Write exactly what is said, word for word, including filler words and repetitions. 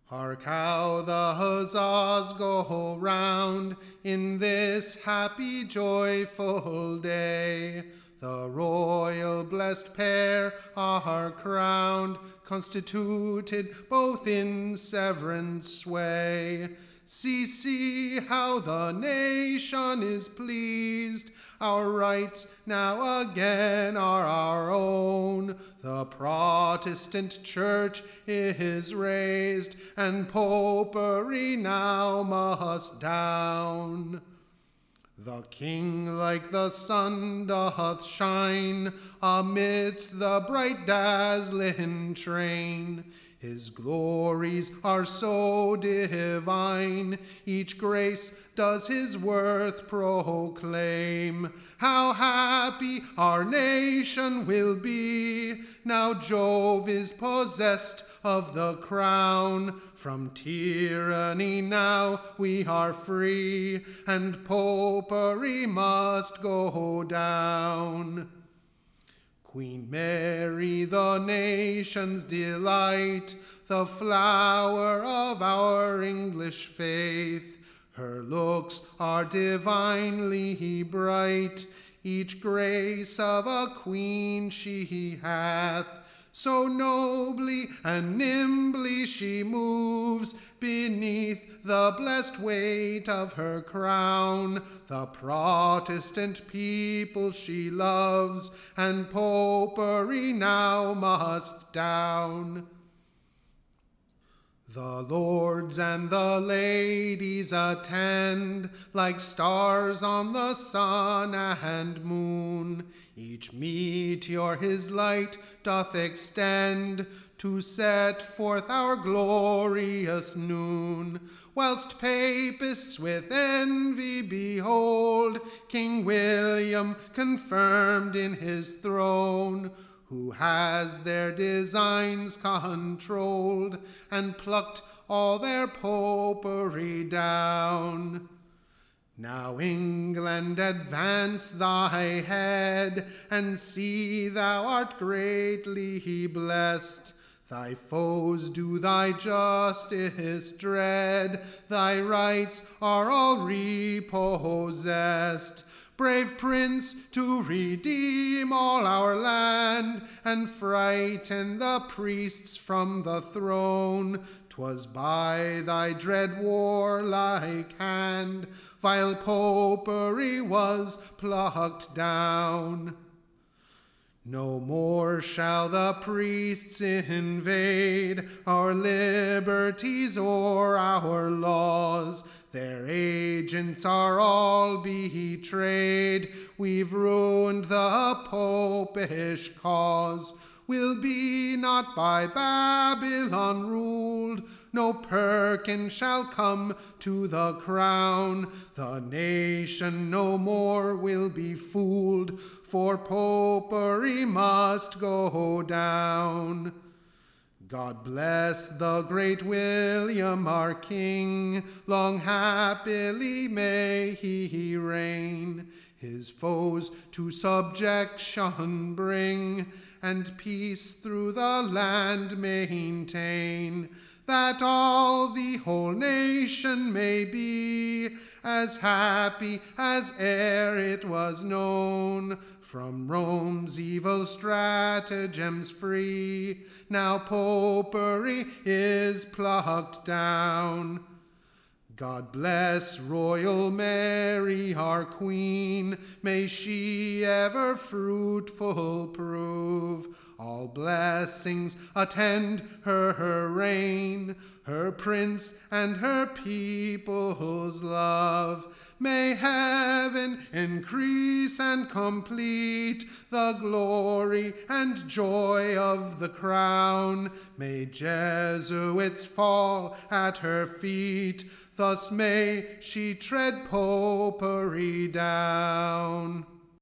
Hark how the huzzahs go round in this happy, joyful day. The royal blessed pair are crowned, constituted both in severance sway. See, see how the nation is pleased, our rights now again are our own. The Protestant Church is raised, and popery now must down. The King like the sun doth shine amidst the bright dazzling train. His glories are so divine, each grace does his worth proclaim. How happy our nation will be, now Jove is possessed of the crown. From tyranny now we are free, and popery must go down. Queen Mary, the nation's delight, the flower of our English faith, her looks are divinely bright, each grace of a queen she hath. So nobly and nimbly she moves beneath the blessed weight of her crown. The Protestant people she loves, and popery now must down. The lords and the ladies attend, like stars on the sun and moon. Each meteor his light doth extend, to set forth our glorious noon. Whilst papists with envy behold King William confirmed in his throne, who has their designs controlled, and plucked all their popery down. Now England, advance thy head, and see thou art greatly blessed. Thy foes do thy justice dread, thy rights are all repossessed. Brave prince, to redeem all our land, and frighten the priests from the throne, 'twas by thy dread warlike hand vile popery was plucked down. No more shall the priests invade our liberties or our laws. Their agents are all betrayed. We've ruined the popish cause. We'll be not by Babylon ruled. No Perkin shall come to the crown. The nation no more will be fooled, for popery must go down. God bless the great William our King, long happily may he reign, his foes to subjection bring, and peace through the land maintain, that all the whole nation may be as happy as e'er it was known. From Rome's evil stratagems free, now popery is plucked down. God bless royal Mary, our Queen, may she ever fruitful prove. All blessings attend her, her reign, her prince and her people's love. May heaven increase and complete the glory and joy of the crown. May Jesuits fall at her feet, thus may she tread popery down.